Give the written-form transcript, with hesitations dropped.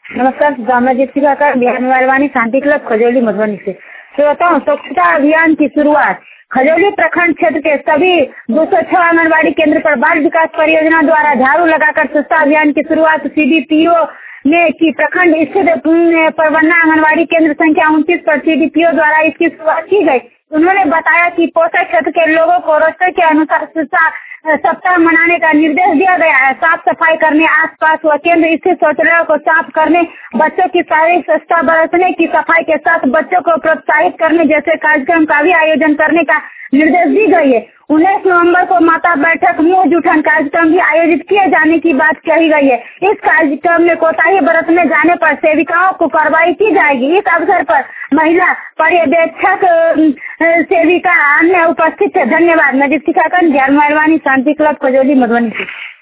नमस्कार, मैं शिक्षिका बिहार मेहरबानी शांति क्लब खजौली मधुबनी से। तो बताऊँ, स्वच्छता अभियान की शुरुआत खजौली प्रखंड क्षेत्र के सभी 206 आंगनबाड़ी केंद्र पर बाल विकास परियोजना द्वारा झाड़ू लगाकर स्वच्छता अभियान की शुरुआत CDPO ने की। प्रखंड स्थित परवन्ना आंगनबाड़ी केंद्र संख्या 29 पर CDPO द्वारा इसकी शुरुआत की गई। उन्होंने बताया कि पोषक क्षेत्र के लोगों को रोस्टर के अनुसार स्वच्छता सप्ताह मनाने का निर्देश दिया गया है। साफ सफाई करने, आसपास व केंद्र स्थित शौचालयों को साफ करने, बच्चों की शारीरिक स्वच्छता बरतने की सफाई के साथ बच्चों को प्रोत्साहित करने जैसे कार्यक्रम का भी आयोजन करने का निर्देश दी गई है। 19 नवंबर को माता बैठक मुंह जुठन कार्यक्रम भी आयोजित किए जाने की बात कही गई है। इस कार्यक्रम में कोताही बरतने जाने पर सेविकाओं को कार्रवाई की जाएगी। इस अवसर पर महिला पर्यवेक्षक सेविका अन्य उपस्थित थे। धन्यवाद। मैं शिक्षिका बिहार मेहरबानी शांति क्लब खजौली मधुबनी से।